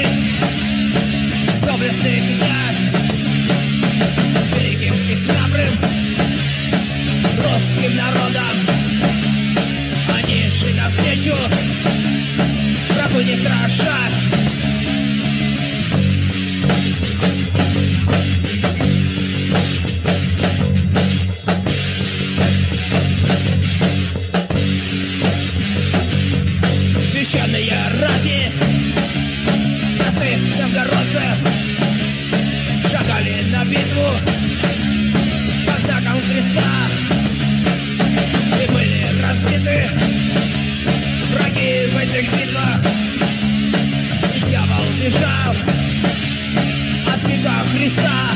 России доблестный князь, великим и храбрым русским народом. Они шли навстречу, врагу не страшась. Священные ради простых новгородцев шагали на битву под знаком креста и были разбиты враги в этих битвах. И дьявол бежал от пика Христа.